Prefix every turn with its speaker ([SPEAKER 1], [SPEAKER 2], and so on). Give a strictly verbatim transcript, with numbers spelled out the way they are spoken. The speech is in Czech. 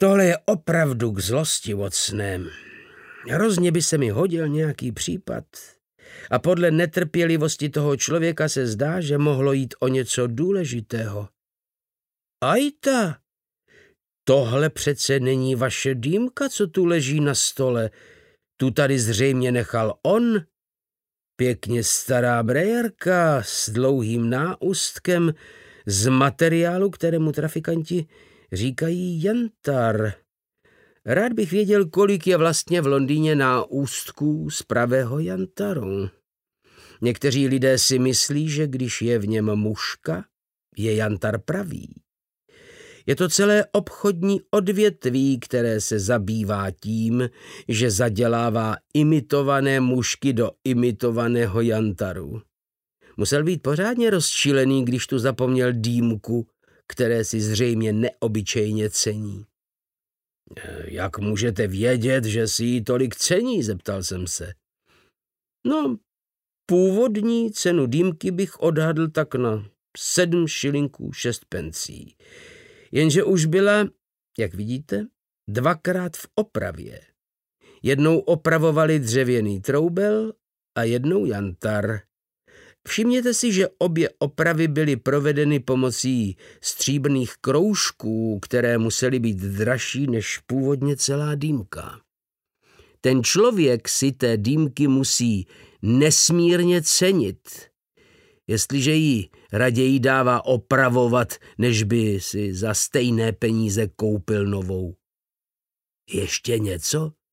[SPEAKER 1] Tohle je opravdu k zlosti, Watsone. Hrozně by se mi hodil nějaký případ. A podle netrpělivosti toho člověka se zdá, že mohlo jít o něco důležitého. Ajta, tohle přece není vaše dýmka, co tu leží na stole. Tu tady zřejmě nechal on. Pěkně stará brejerka s dlouhým náustkem z materiálu, kterému trafikanti říkají jantar. Rád bych věděl, kolik je vlastně v Londýně náustků z pravého jantaru. Někteří lidé si myslí, že když je v něm muška, je jantar pravý. Je to celé obchodní odvětví, které se zabývá tím, že zadělává imitované mušky do imitovaného jantaru. Musel být pořádně rozčilený, když tu zapomněl dýmku, které si zřejmě neobyčejně cení. Jak můžete vědět, že si ji tolik cení, zeptal jsem se. No, původní cenu dýmky bych odhadl tak na sedm šilinků šest pencí. Jenže už byla, jak vidíte, dvakrát v opravě. Jednou opravovali dřevěný troubel a jednou jantar. Všimněte si, že obě opravy byly provedeny pomocí stříbrných kroužků, které musely být dražší než původně celá dýmka. Ten člověk si té dýmky musí nesmírně cenit, jestliže ji raději dává opravovat, než by si za stejné peníze koupil novou. Ještě něco?